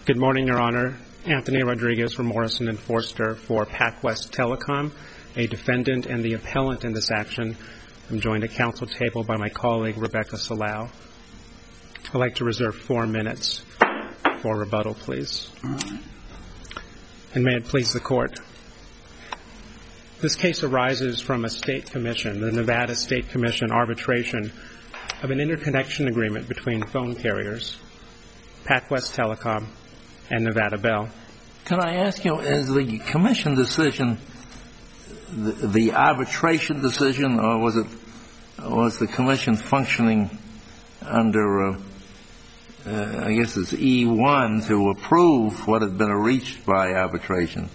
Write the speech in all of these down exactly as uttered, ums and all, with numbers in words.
Good morning, Your Honor. Anthony Rodriguez from Morrison and Forster for PacWest Telecom, a defendant and the appellant in this action. I'm joined at council table by my colleague, Rebecca Salau. I'd like to reserve four minutes for rebuttal, please. And may it please the Court. This case arises from a state commission, the Nevada State Commission arbitration of an interconnection agreement between phone carriers, PacWest Telecom, and Nevada Bell. Can I ask you, is the commission decision the, the arbitration decision, or was it was the commission functioning under, uh, uh, I guess it's E one, to approve what had been reached by arbitration?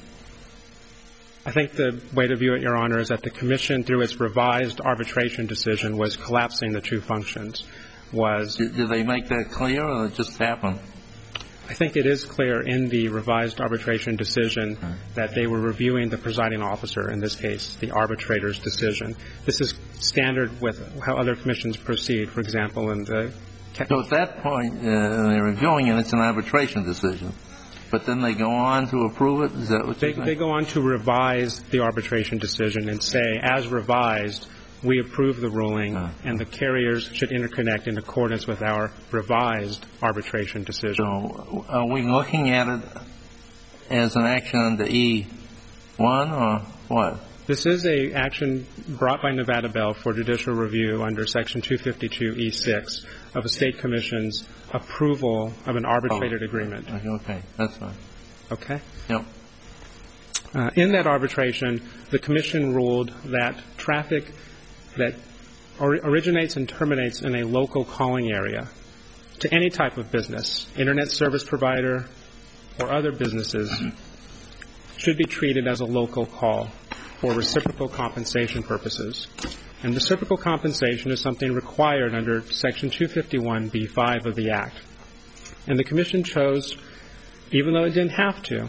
I think the way to view it, Your Honor, is that the commission, through its revised arbitration decision, was collapsing the two functions. Was Did, did they make that clear, or it just happened? I think it is clear in the revised arbitration decision hmm. that they were reviewing the presiding officer, in this case, the arbitrator's decision. This is standard with how other commissions proceed, for example, in the... So at that point, uh, they're reviewing it, it's an arbitration decision. But then they go on to approve it? Is that what they, you're saying? They go on to revise the arbitration decision and say, as revised, we approve the ruling, uh, and the carriers should interconnect in accordance with our revised arbitration decision. So are we looking at it as an action under E one, or what? This is a action brought by Nevada Bell for judicial review under Section two fifty-two E six of a state commission's approval of an arbitrated oh. agreement. Okay, that's fine. Okay? Yep. Uh, in that arbitration, the commission ruled that traffic that or originates and terminates in a local calling area to any type of business, internet service provider or other businesses, should be treated as a local call for reciprocal compensation purposes. And reciprocal compensation is something required under Section two fifty-one B five of the Act. And the commission chose, even though it didn't have to,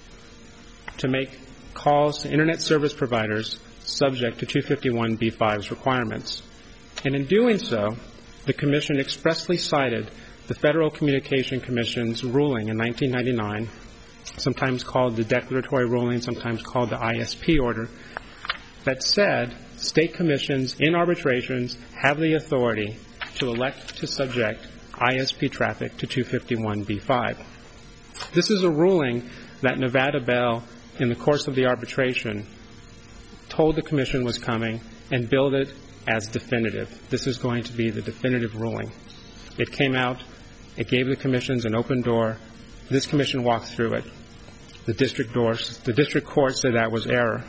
to make calls to internet service providers subject to two fifty-one B five's requirements. And in doing so, the commission expressly cited the Federal Communication Commission's ruling in nineteen ninety-nine, sometimes called the declaratory ruling, sometimes called the I S P order, that said state commissions in arbitrations have the authority to elect to subject I S P traffic to two fifty-one B five. This is a ruling that Nevada Bell, in the course of the arbitration, told the commission was coming and billed it as definitive. This is going to be the definitive ruling. It came out. It gave the commissions an open door. This commission walked through it. The district doors, the district court said that was error.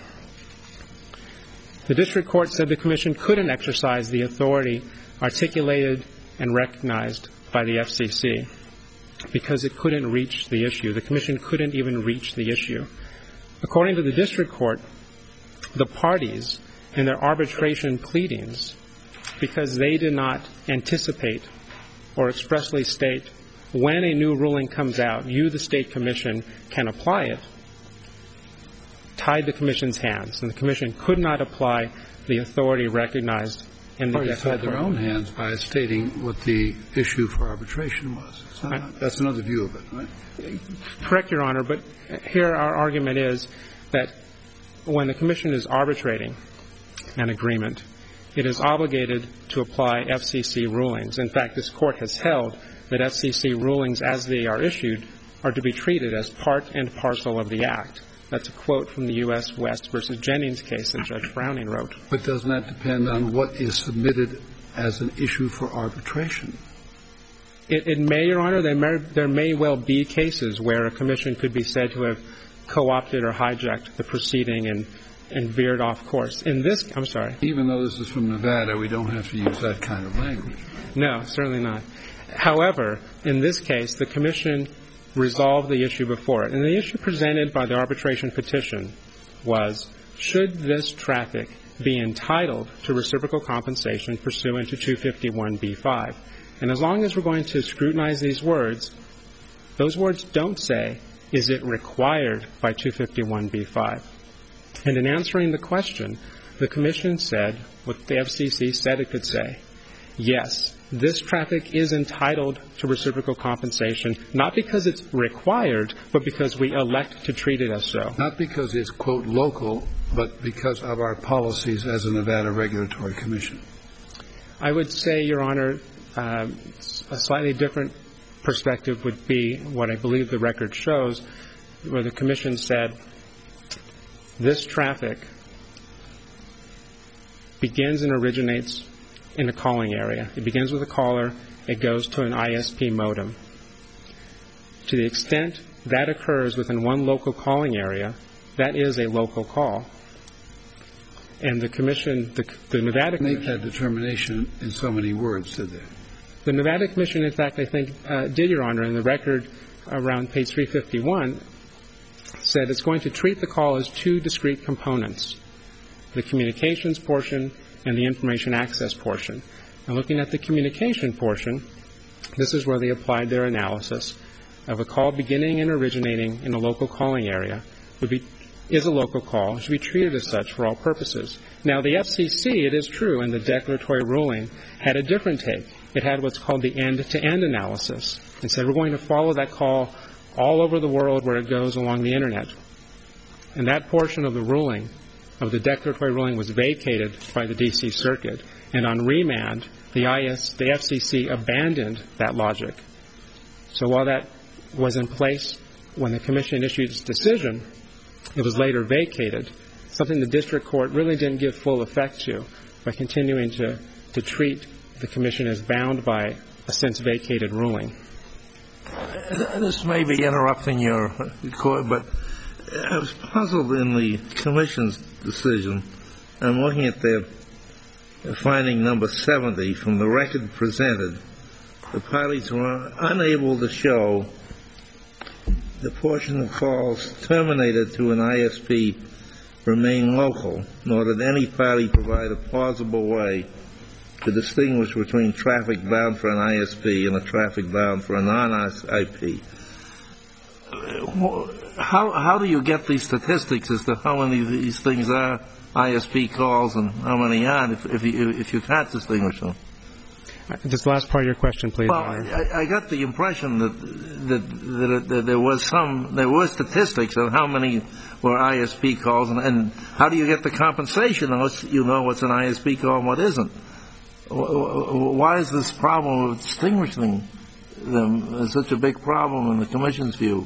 The district court said the commission couldn't exercise the authority articulated and recognized by the F C C because it couldn't reach the issue. The commission couldn't even reach the issue. According to the district court, the parties in their arbitration pleadings, because they did not anticipate or expressly state when a new ruling comes out, you, the state commission, can apply it, tied the commission's hands. And the commission could not apply the authority recognized in the parties tied their own hands by stating what the issue for arbitration was. So right. That's another view of it, right? Correct, Your Honor. But here our argument is that when the commission is arbitrating an agreement, it is obligated to apply F C C rulings. In fact, this court has held that F C C rulings as they are issued are to be treated as part and parcel of the Act. That's a quote from the U S West versus Jennings case that Judge Browning wrote. But doesn't that depend on what is submitted as an issue for arbitration? It, it may, Your Honor. There may, there may well be cases where a commission could be said to have co-opted or hijacked the proceeding and, and veered off course. In this, I'm sorry. Even though this is from Nevada, we don't have to use that kind of language. No, certainly not. However, in this case, the commission resolved the issue before it. And the issue presented by the arbitration petition was, should this traffic be entitled to reciprocal compensation pursuant to two fifty-one B five? And as long as we're going to scrutinize these words, those words don't say, is it required by two fifty-one B five? And in answering the question, the commission said what the F C C said it could say. Yes, this traffic is entitled to reciprocal compensation, not because it's required, but because we elect to treat it as so. Not because it's, quote, local, but because of our policies as a Nevada Regulatory Commission. I would say, Your Honor, uh, a slightly different perspective would be what I believe the record shows, where the Commission said this traffic begins and originates in a calling area. It begins with a caller. It goes to an I S P modem. To the extent that occurs within one local calling area, that is a local call. And the Commission, the, the Nevada Commission... Make that determination in so many words, did they? The Nevada Commission, in fact, I think, uh, did, Your Honor, in the record around page three fifty-one, said it's going to treat the call as two discrete components, the communications portion and the information access portion. And looking at the communication portion, this is where they applied their analysis of a call beginning and originating in a local calling area would be is a local call, should be treated as such for all purposes. Now, the F C C, it is true, in the declaratory ruling, had a different take. It had what's called the end-to-end analysis. It said we're going to follow that call all over the world where it goes along the Internet. And that portion of the ruling, of the declaratory ruling, was vacated by the D C Circuit. And on remand, the I S, the F C C abandoned that logic. So while that was in place when the Commission issued its decision, it was later vacated, something the district court really didn't give full effect to by continuing to, to treat the Commission as bound by a since vacated ruling. This may be interrupting your court, but I was puzzled in the Commission's decision. I'm looking at their finding number seventy from the record presented. The parties were unable to show the portion of calls terminated through an I S P remain local, nor did any party provide a plausible way to distinguish between traffic bound for an I S P and a traffic bound for a non-I S P. How, how do you get these statistics as to how many of these things are I S P calls and how many aren't if, if, you, if you can't distinguish them? Just the last part of your question, please. Well, I, I got the impression that that, that that there was some there were statistics on how many were I S P calls, and, and how do you get the compensation unless you know what's an I S P call and what isn't? Why is this problem of distinguishing them such a big problem in the Commission's view?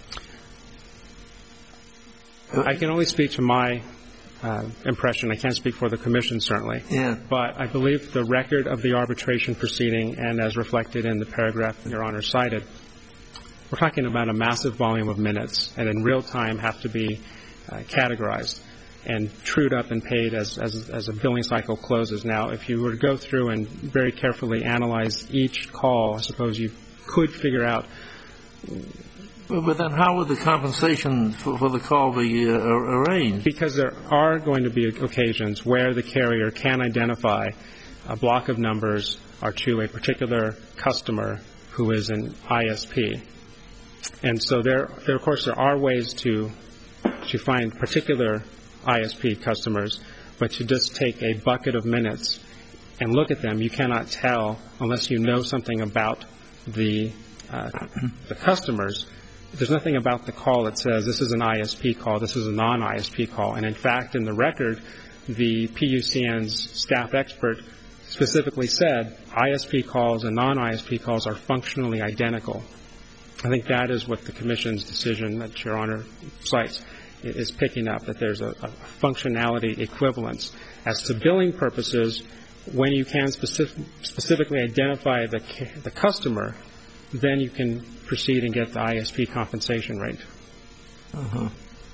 I can only speak to my uh, impression. I can't speak for the Commission, certainly. Yeah. But I believe the record of the arbitration proceeding, and as reflected in the paragraph Your Honor cited, we're talking about a massive volume of minutes, and in real time have to be uh, categorized and trued up and paid as, as, as a billing cycle closes. Now, if you were to go through and very carefully analyze each call, I suppose you could figure out. But then how would the compensation for, for the call be uh, arranged? Because there are going to be occasions where the carrier can identify a block of numbers are to a particular customer who is an I S P. And so there, there of course, there are ways to to find particular I S P customers, but to just take a bucket of minutes and look at them, you cannot tell unless you know something about the uh, the customers. There's nothing about the call that says this is an I S P call, this is a non-I S P call. And in fact, in the record, the P U C N's staff expert specifically said I S P calls and non-I S P calls are functionally identical. I think that is what the Commission's decision that Your Honor cites is picking up, that there's a, a functionality equivalence. As to billing purposes, when you can specific, specifically identify the, the customer, then you can proceed and get the I S P compensation rate. Uh-huh.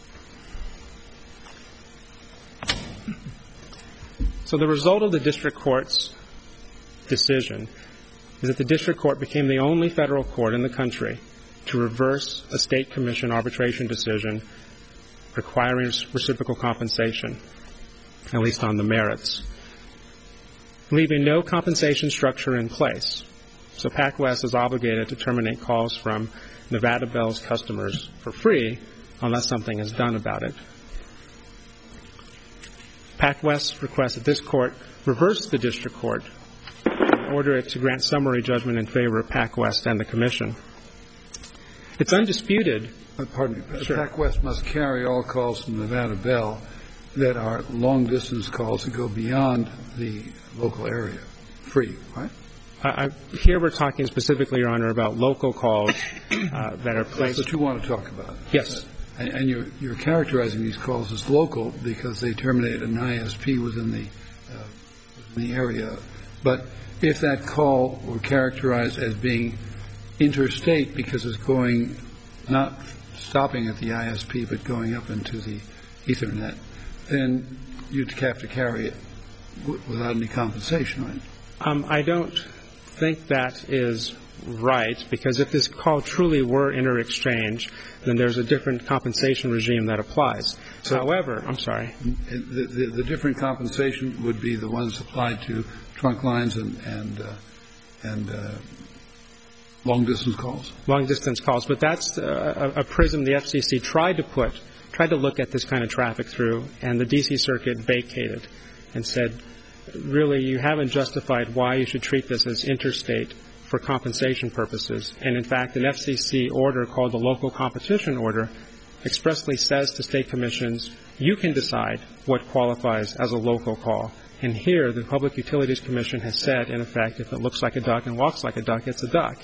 So the result of the district court's decision is that the district court became the only federal court in the country to reverse a state commission arbitration decision requiring reciprocal compensation, at least on the merits, leaving no compensation structure in place. So PacWest is obligated to terminate calls from Nevada Bell's customers for free unless something is done about it. PacWest requests that this court reverse the district court order it to grant summary judgment in favor of PacWest and the Commission. It's undisputed. Uh, pardon me. Sure. PacWest must carry all calls from Nevada Bell that are long-distance calls that go beyond the local area, free, right? I, I, here we're talking specifically, Your Honor, about local calls uh, that are placed. That's what you want to talk about. Yes. And, and you're, you're characterizing these calls as local because they terminate an I S P within the, uh, within the area. But if that call were characterized as being interstate because it's going, not stopping at the I S P, but going up into the Ethernet, then you'd have to carry it w- without any compensation, right? Um, I don't think that is right, because if this call truly were inter-exchange, then there's a different compensation regime that applies. So, However, I'm sorry. The, the, the different compensation would be the ones applied to trunk lines and and, uh, and uh, long-distance calls? Long-distance calls. But that's uh, a, a prism the F C C tried to put, tried to look at this kind of traffic through, and the D C Circuit vacated and said, really, you haven't justified why you should treat this as interstate for compensation purposes. And, in fact, an F C C order called the Local Competition Order expressly says to state commissions, you can decide what qualifies as a local call. And here, the Public Utilities Commission has said, in effect, if it looks like a duck and walks like a duck, it's a duck.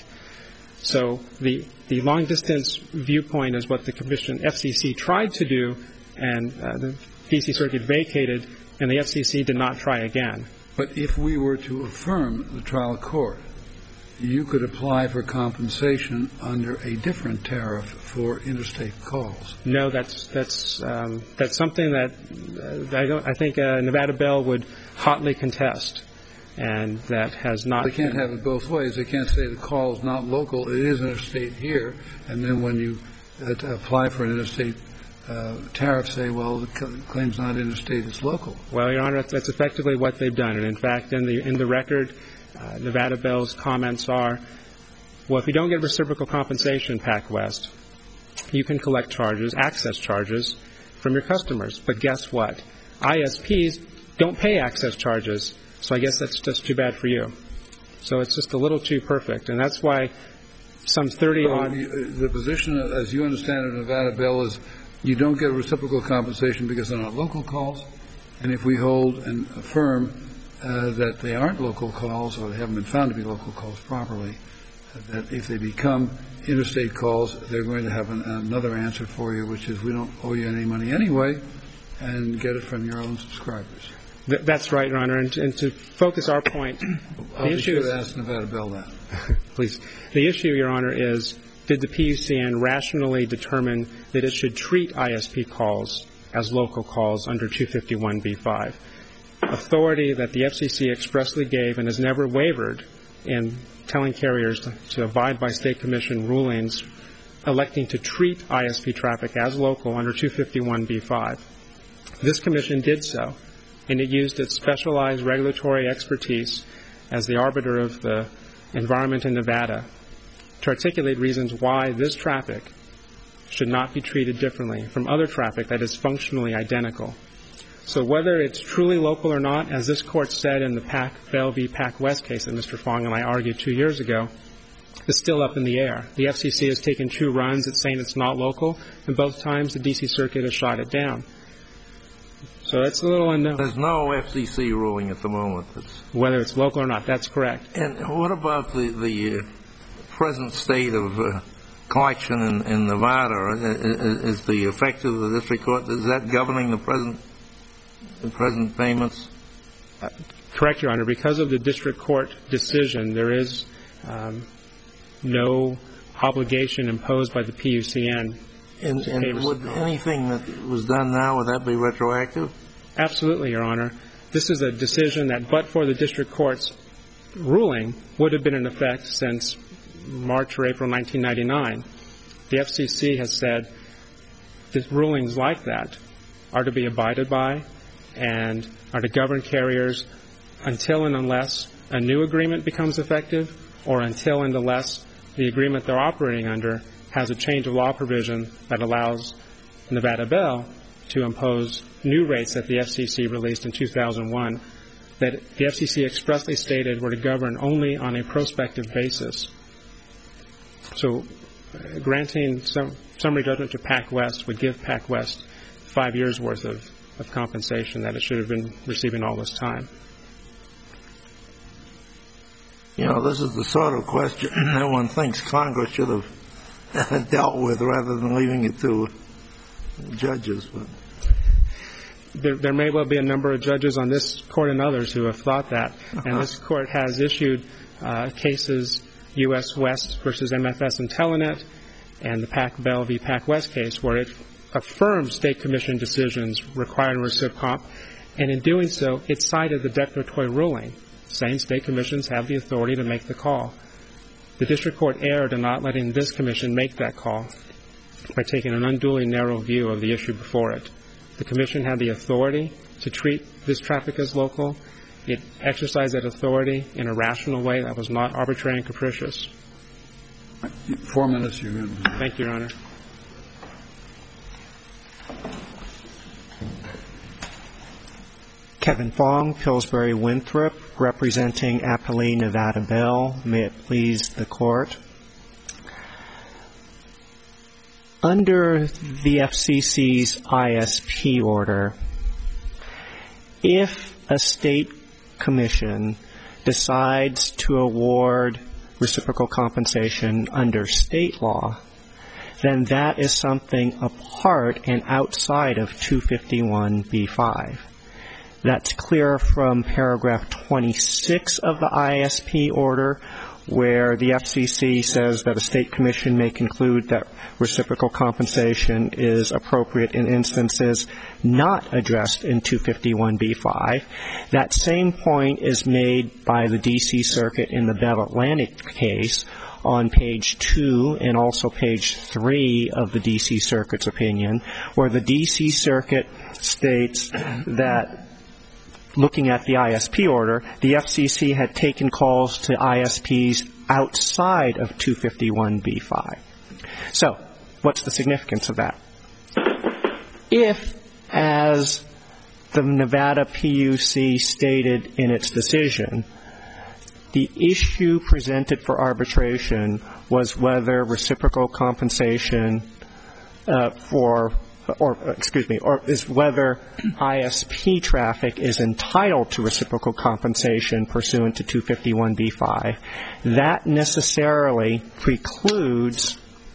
So the, the long-distance viewpoint is what the commission, F C C, tried to do, and uh, the D C Circuit vacated, and the F C C did not try again. But if we were to affirm the trial court, you could apply for compensation under a different tariff for interstate calls. No, that's that's um, that's something that uh, I don't. I think uh, Nevada Bell would hotly contest, and that has not. They can't been, have it both ways. They can't say the call is not local; it is interstate here, and then when you uh, apply for an interstate uh, tariff, say, well, the claim's not interstate; it's local. Well, Your Honor, that's, that's effectively what they've done, and in fact, in the in the record. Uh, Nevada Bell's comments are, well, if you don't get reciprocal compensation, PacWest, you can collect charges, access charges, from your customers. But guess what? I S Ps don't pay access charges, so I guess that's just too bad for you. So it's just a little too perfect, and that's why some thirty-odd... So the position, as you understand it, Nevada Bell, is you don't get reciprocal compensation because they're not local calls, and if we hold and affirm Uh, that they aren't local calls or they haven't been found to be local calls properly, uh, that if they become interstate calls, they're going to have an, another answer for you, which is we don't owe you any money anyway, and get it from your own subscribers. Th- that's right, Your Honor. And, and to focus our point, I'll the be issue sure is, to ask Nevada Bell that. please. The issue, Your Honor, is did the P U C N rationally determine that it should treat I S P calls as local calls under two fifty-one B five? Authority that the F C C expressly gave and has never wavered in telling carriers to, to abide by state commission rulings electing to treat I S P traffic as local under two fifty-one B five. This commission did so, and it used its specialized regulatory expertise as the arbiter of the environment in Nevada to articulate reasons why this traffic should not be treated differently from other traffic that is functionally identical. So whether it's truly local or not, as this Court said in the Pac Bell v. PacWest case that Mister Fong and I argued two years ago, is still up in the air. The F C C has taken two runs at saying it's not local, and both times the D C Circuit has shot it down. So it's a little unknown. There's no F C C ruling at the moment. That's whether it's local or not, that's correct. And what about the, the uh, present state of uh, collection in, in Nevada? Is, is the effect of the district court, is that governing the present the present payments? Uh, correct, Your Honor. Because of the district court decision, there is um, no obligation imposed by the P U C N. And, and would anything that was done now, would that be retroactive? Absolutely, Your Honor. This is a decision that, but for the district court's ruling, would have been in effect since March or April nineteen ninety-nine. The F C C has said that rulings like that are to be abided by and are to govern carriers until and unless a new agreement becomes effective or until and unless the agreement they're operating under has a change of law provision that allows Nevada Bell to impose new rates that the F C C released in two thousand one that the F C C expressly stated were to govern only on a prospective basis. So uh, granting some summary judgment to PacWest would give PacWest five years' worth of, of compensation that it should have been receiving all this time. You know, this is the sort of question that one thinks Congress should have dealt with rather than leaving it to judges. But There, there may well be a number of judges on this court and others who have thought that. And this court has issued uh, cases, U S West versus M F S and Telenet, and the PacBell v. PacWest case, where it affirmed state commission decisions requiring recip comp, and in doing so, it cited the declaratory ruling, saying state commissions have the authority to make the call. The district court erred in not letting this commission make that call by taking an unduly narrow view of the issue before it. The commission had the authority to treat this traffic as local. It exercised that authority in a rational way that was not arbitrary and capricious. Four minutes, you're good. Thank you, Your Honor. Kevin Fong, Pillsbury Winthrop, representing Appali Nevada Bell. May it please the Court. Under the F C C's I S P order, if a state commission decides to award reciprocal compensation under state law, then that is something apart and outside of two fifty-one B five. That's clear from paragraph twenty-six of the I S P order, where the F C C says that a state commission may conclude that reciprocal compensation is appropriate in instances not addressed in two fifty-one B five. That same point is made by the D C Circuit in the Bell Atlantic case on page two and also page three of the D C Circuit's opinion, where the D C Circuit states that, looking at the I S P order, the F C C had taken calls to I S Ps outside of two fifty-one B five. So, what's the significance of that? If, as the Nevada P U C stated in its decision, the issue presented for arbitration was whether reciprocal compensation uh, for or excuse me, or is whether I S P traffic is entitled to reciprocal compensation pursuant to two fifty-one B five, that necessarily precludes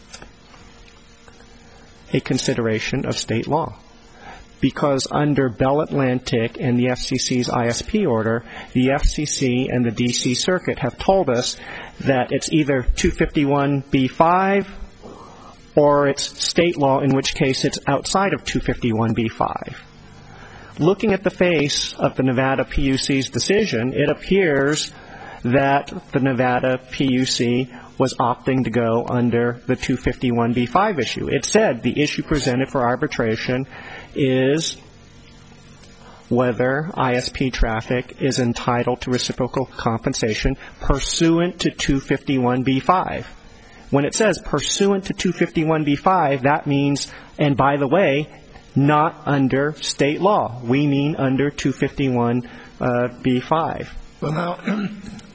a consideration of state law. Because under Bell Atlantic and the F C C's I S P order, the F C C and the D C Circuit have told us that it's either two fifty-one B five or it's state law, in which case it's outside of two fifty-one B five. Looking at the face of the Nevada P U C's decision, it appears that the Nevada P U C was opting to go under the two fifty-one B five issue. It said the issue presented for arbitration is whether I S P traffic is entitled to reciprocal compensation pursuant to two fifty-one B five. When it says pursuant to two fifty-one B five, that means, and by the way, not under state law. We mean under two fifty-one B five. Well, now,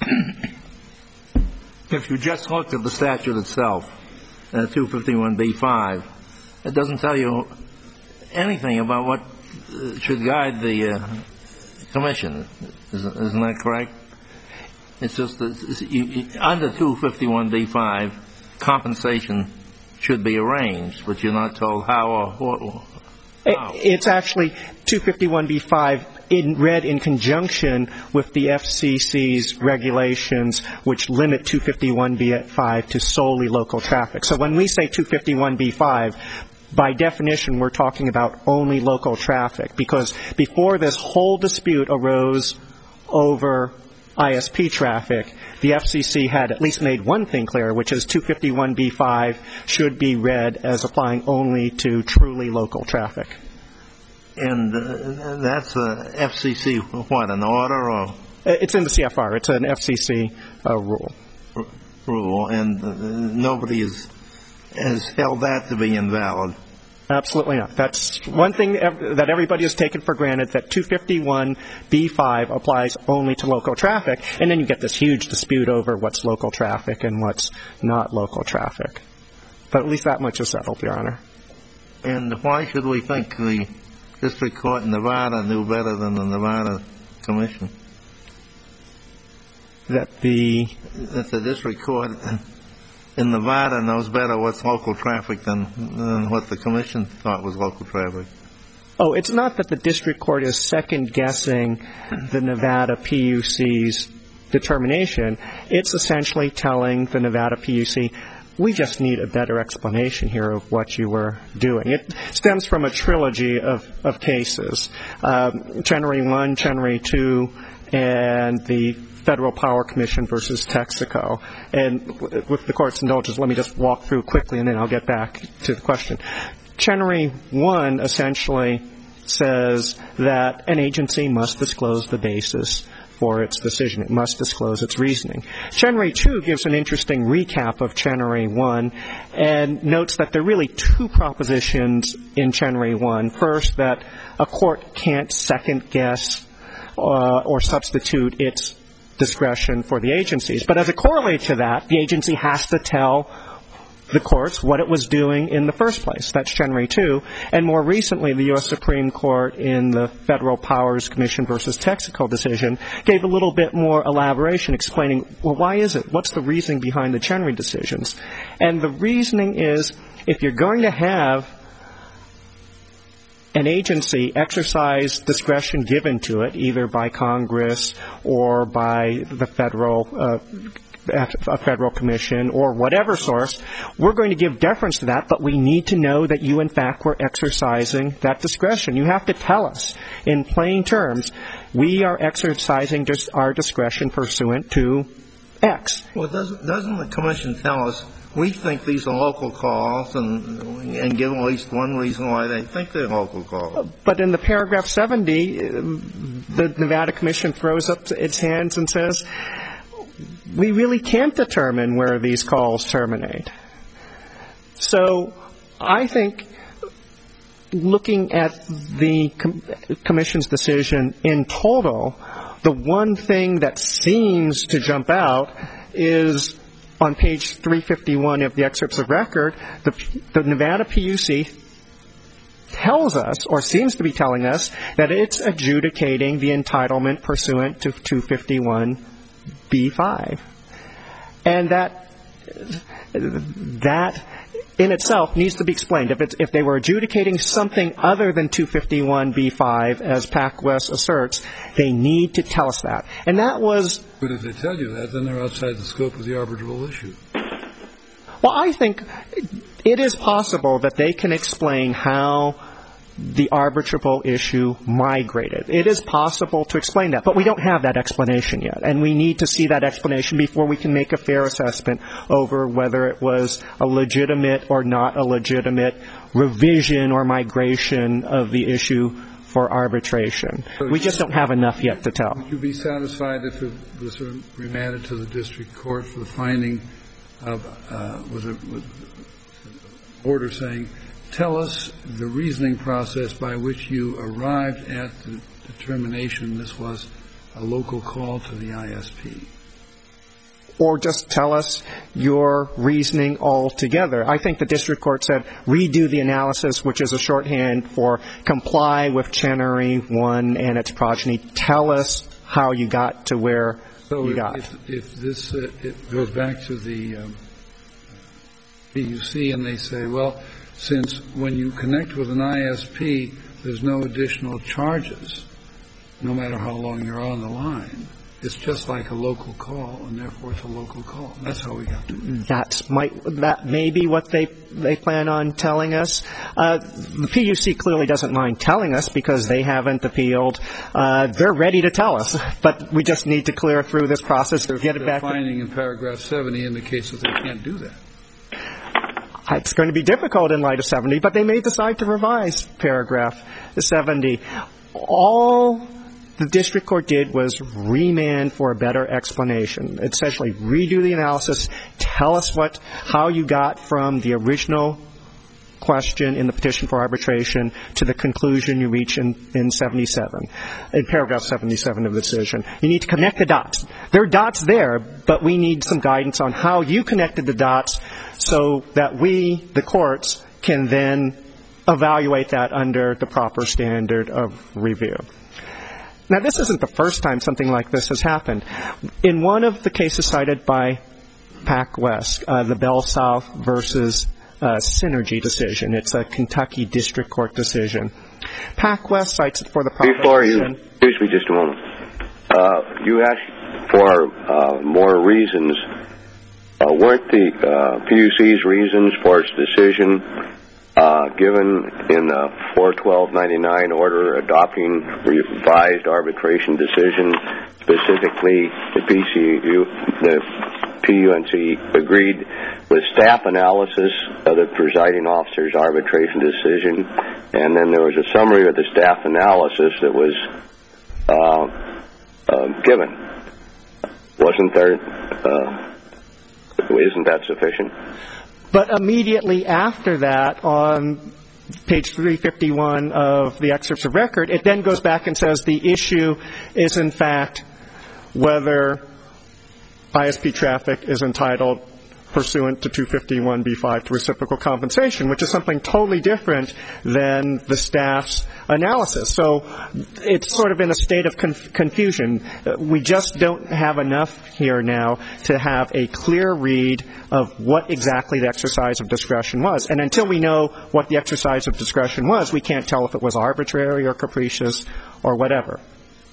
if you just looked at the statute itself, uh, two fifty-one B five, it doesn't tell you anything about what uh, should guide the uh, commission. Isn't, isn't that correct? It's just that you, you, under two fifty-one B five, compensation should be arranged, but you're not told how or what. How. It's actually two fifty-one B five in, read in conjunction with the F C C's regulations, which limit two fifty-one B five to solely local traffic. So when we say two fifty-one B five, by definition, we're talking about only local traffic, because before this whole dispute arose over I S P traffic, the F C C had at least made one thing clear, which is two fifty-one B five should be read as applying only to truly local traffic. And uh, that's a F C C, what, an order? Or It's in the C F R. It's an F C C uh, rule. R- rule, and uh, nobody is, has held that to be invalid. Absolutely not. That's one thing that everybody has taken for granted, that two fifty-one B five applies only to local traffic, and then you get this huge dispute over what's local traffic and what's not local traffic. But at least that much is settled, Your Honor. And why should we think the district court in Nevada knew better than the Nevada Commission? That the... That the district court in Nevada knows better what's local traffic than, than what the commission thought was local traffic. Oh, it's not that the district court is second-guessing the Nevada P U C's determination. It's essentially telling the Nevada P U C, we just need a better explanation here of what you were doing. It stems from a trilogy of, of cases, um, Chenery one, Chenery two, and the Federal Power Commission versus Texaco. And with the Court's indulgence, let me just walk through quickly, and then I'll get back to the question. Chenery one essentially says that an agency must disclose the basis for its decision. It must disclose its reasoning. Chenery two gives an interesting recap of Chenery one and notes that there are really two propositions in Chenery one. First, that a court can't second-guess uh, or substitute its discretion for the agencies. But as a corollary to that, the agency has to tell the courts what it was doing in the first place. That's Chenery two. And more recently, the U S Supreme Court in the Federal Powers Commission versus Texaco decision gave a little bit more elaboration explaining, well, why is it? What's the reasoning behind the Chenery decisions? And the reasoning is, if you're going to have an agency exercise discretion given to it, either by Congress or by the federal uh, a federal commission or whatever source, we're going to give deference to that, but we need to know that you, in fact, were exercising that discretion. You have to tell us in plain terms, we are exercising just our discretion pursuant to X. Well, doesn't, doesn't the commission tell us, we think these are local calls, and, and give at least one reason why they think they're local calls? But in the paragraph seventy, the Nevada Commission throws up its hands and says, we really can't determine where these calls terminate. So I think looking at the com- commission's decision in total, the one thing that seems to jump out is on page three fifty-one of the excerpts of record, the, the Nevada P U C tells us, or seems to be telling us, that it's adjudicating the entitlement pursuant to two fifty-one B five. And that that in itself needs to be explained. If it's, if they were adjudicating something other than two fifty-one B five, as PacWest asserts, they need to tell us that. And that was... But if they tell you that, then they're outside the scope of the arbitrable issue. Well, I think it is possible that they can explain how the arbitrable issue migrated. It is possible to explain that, but we don't have that explanation yet, and we need to see that explanation before we can make a fair assessment over whether it was a legitimate or not a legitimate revision or migration of the issue for arbitration. So we just don't have enough yet to tell. Would you be satisfied if it was remanded to the district court for the finding of, uh, was it was an order saying, tell us the reasoning process by which you arrived at the determination this was a local call to the I S P? Or just tell us your reasoning altogether. I think the district court said redo the analysis, which is a shorthand for comply with Chenery one and its progeny. Tell us how you got to where so you if, got. If, if this uh, it goes back to the um, P U C and they say, well, since when you connect with an I S P, there's no additional charges, no matter how long you're on the line. It's just like a local call, and therefore it's a local call. That's how we got to it. That's might that may be what they they plan on telling us. Uh, the P U C clearly doesn't mind telling us because they haven't appealed. Uh, they're ready to tell us, but we just need to clear through this process to get it back. The finding in paragraph seventy indicates that they can't do that. It's going to be difficult in light of seventy, but they may decide to revise paragraph seventy. All the district court did was remand for a better explanation. Essentially, redo the analysis, tell us what, how you got from the original question in the petition for arbitration to the conclusion you reach in, in seventy-seven, in paragraph seventy-seven of the decision. You need to connect the dots. There are dots there, but we need some guidance on how you connected the dots so that we, the courts, can then evaluate that under the proper standard of review. Now, this isn't the first time something like this has happened. In one of the cases cited by PacWest, uh, the Bell South versus uh, Synergy decision, it's a Kentucky District Court decision. PacWest cites it for the proposition. Before you, excuse me just a moment. Uh, you asked for uh, more reasons. Uh, weren't the uh, P U C's reasons for its decision Uh, given in the four twelve ninety-nine order adopting revised arbitration decision, specifically the P C U, the P U N C agreed with staff analysis of the presiding officer's arbitration decision, and then there was a summary of the staff analysis that was uh, uh, given. Wasn't there? Uh, isn't that sufficient? But immediately after that, on page three fifty-one of the excerpts of record, it then goes back and says the issue is, in fact, whether I S P traffic is entitled pursuant to two fifty-one B five to reciprocal compensation, which is something totally different than the staff's analysis. So it's sort of in a state of conf- confusion. We just don't have enough here now to have a clear read of what exactly the exercise of discretion was. And until we know what the exercise of discretion was, we can't tell if it was arbitrary or capricious or whatever.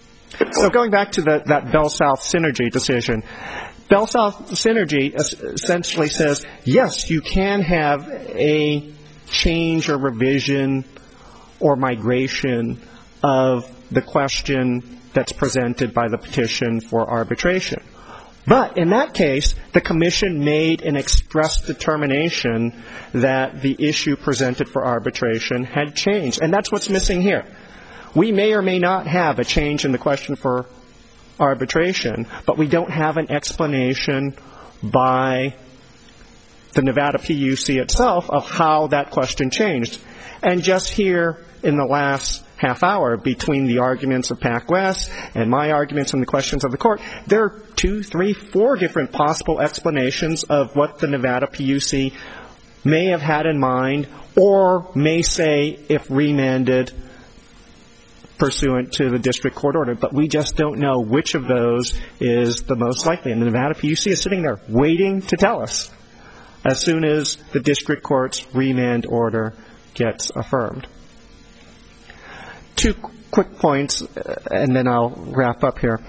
So going back to the, that Bell South Synergy decision, Bell South Synergy essentially says, yes, you can have a change or revision or migration of the question that's presented by the petition for arbitration. But in that case, the commission made an express determination that the issue presented for arbitration had changed. And that's what's missing here. We may or may not have a change in the question for arbitration, but we don't have an explanation by the Nevada P U C itself of how that question changed. And just here in the last half hour between the arguments of PacWest and my arguments and the questions of the court, there are two, three, four different possible explanations of what the Nevada P U C may have had in mind or may say if remanded pursuant to the district court order, but we just don't know which of those is the most likely. And the Nevada P U C is sitting there waiting to tell us as soon as the district court's remand order gets affirmed. Two quick points, and then I'll wrap up here.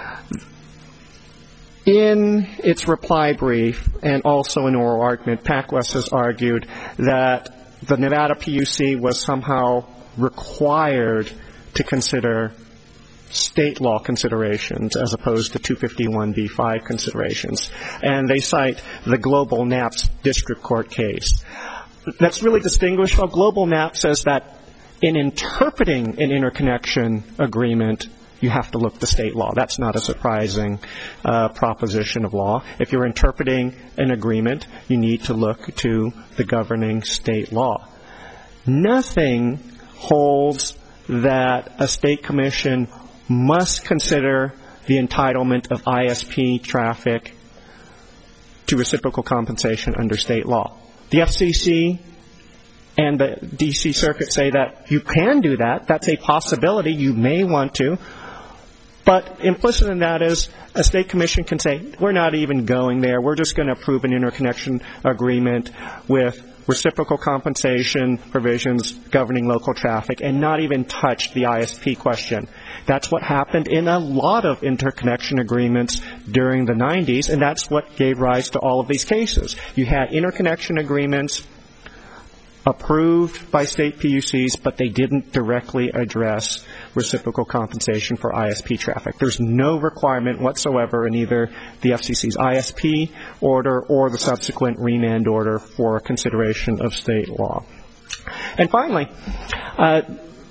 In its reply brief and also in oral argument, PacWest has argued that the Nevada P U C was somehow required to consider state law considerations as opposed to two fifty-one B five considerations. And they cite the Global Naps district court case. That's really distinguished. Well, Global Nap says that in interpreting an interconnection agreement, you have to look to state law. That's not a surprising uh, proposition of law. If you're interpreting an agreement, you need to look to the governing state law. Nothing holds that a state commission must consider the entitlement of I S P traffic to reciprocal compensation under state law. The F C C and the D C Circuit say that you can do that. That's a possibility. You may want to. But implicit in that is a state commission can say, we're not even going there. We're just going to approve an interconnection agreement with reciprocal compensation provisions governing local traffic and not even touch the I S P question. That's what happened in a lot of interconnection agreements during the nineties, and that's what gave rise to all of these cases. You had interconnection agreements approved by state P U Cs, but they didn't directly address reciprocal compensation for I S P traffic. There's no requirement whatsoever in either the F C C's I S P order or the subsequent remand order for consideration of state law. And finally, uh,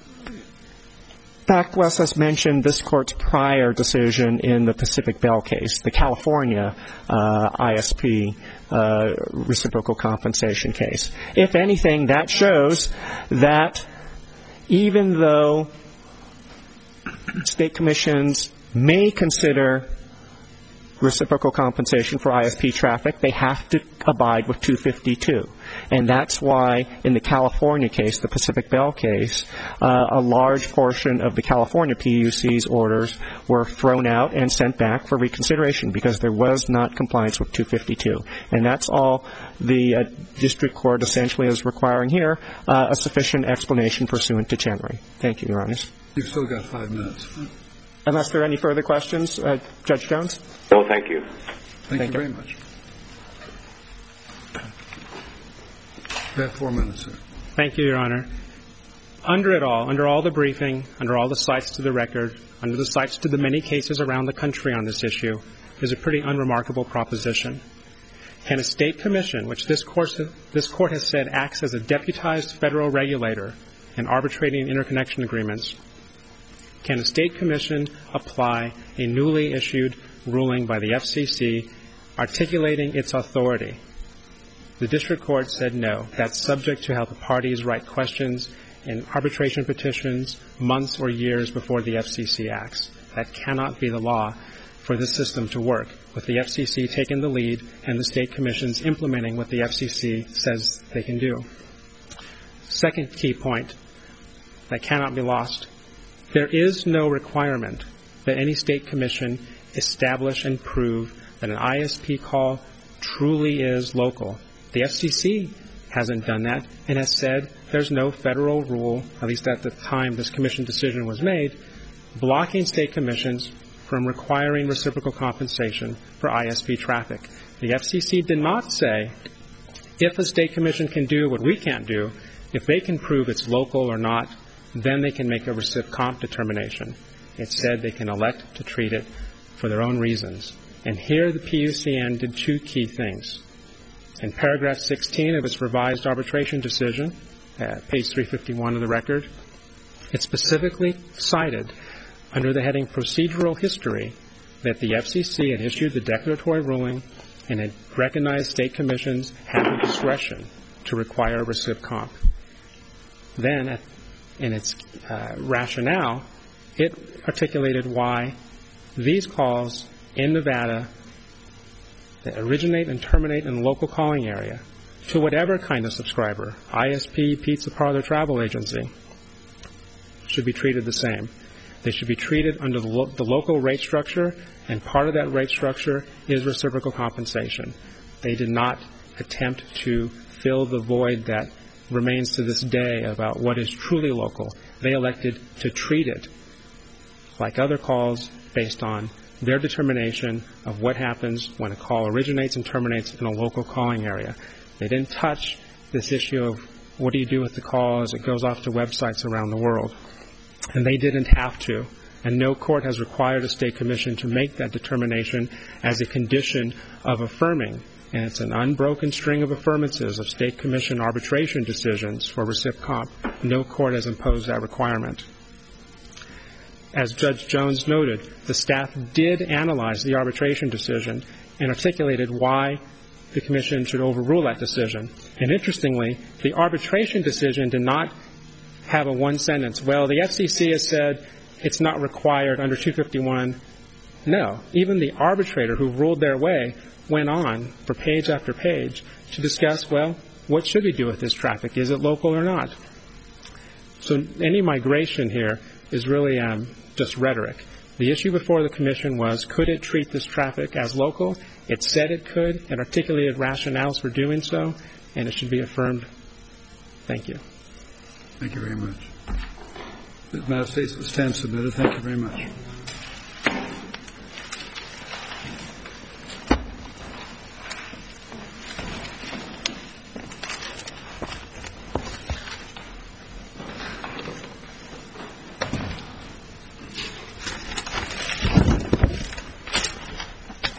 PacWest has mentioned this court's prior decision in the Pacific Bell case, the California uh, I S P uh, reciprocal compensation case. If anything, that shows that even though state commissions may consider reciprocal compensation for I S P traffic, they have to abide with two fifty-two. And that's why in the California case, the Pacific Bell case, uh, a large portion of the California P U C's orders were thrown out and sent back for reconsideration because there was not compliance with two fifty-two. And that's all the uh, district court essentially is requiring here, uh, a sufficient explanation pursuant to Chenery. Thank you, Your Honors. You've still got five minutes. Unless there are any further questions, uh, Judge Jones? No, thank you. Thank, Thank you you. very much. You have four minutes, sir. Thank you, Your Honor. Under it all, under all the briefing, under all the cites to the record, under the cites to the many cases around the country on this issue, is a pretty unremarkable proposition. Can a state commission, which this court, this court has said acts as a deputized federal regulator in arbitrating interconnection agreements, can a state commission apply a newly issued ruling by the F C C articulating its authority? The district court said no. That's subject to how the parties write questions in arbitration petitions months or years before the F C C acts. That cannot be the law for this system to work, with the F C C taking the lead and the state commissions implementing what the F C C says they can do. Second key point that cannot be lost. There is no requirement that any state commission establish and prove that an I S P call truly is local. The F C C hasn't done that and has said there's no federal rule, at least at the time this commission decision was made, blocking state commissions from requiring reciprocal compensation for I S P traffic. The F C C did not say if a state commission can do what we can't do, if they can prove it's local or not, then they can make a recip comp determination. It said they can elect to treat it for their own reasons. And here the P U C N did two key things. In paragraph sixteen of its revised arbitration decision, uh, page three fifty-one of the record, it specifically cited under the heading procedural history that the F C C had issued the declaratory ruling and had recognized state commissions had the discretion to require a recip comp. Then, at in its uh, rationale, it articulated why these calls in Nevada that originate and terminate in the local calling area to whatever kind of subscriber, I S P, pizza parlor, travel agency, should be treated the same. They should be treated under the, lo- the local rate structure, and part of that rate structure is reciprocal compensation. They did not attempt to fill the void that remains to this day about what is truly local. They elected to treat it like other calls based on their determination of what happens when a call originates and terminates in a local calling area. They didn't touch this issue of what do you do with the call as it goes off to websites around the world. And they didn't have to. And no court has required a state commission to make that determination as a condition of affirming. And it's an unbroken string of affirmances of state commission arbitration decisions for recip comp. No court has imposed that requirement. As Judge Jones noted, the staff did analyze the arbitration decision and articulated why the commission should overrule that decision. And interestingly, the arbitration decision did not have a one sentence, well, the F C C has said it's not required under two fifty-one. No, even the arbitrator who ruled their way went on for page after page to discuss, well, what should we do with this traffic? Is it local or not? So any migration here is really um, just rhetoric. The issue before the commission was, could it treat this traffic as local? It said it could. It articulated rationales for doing so, and it should be affirmed. Thank you. Thank you very much. The United States will stand submitted. Thank you very much.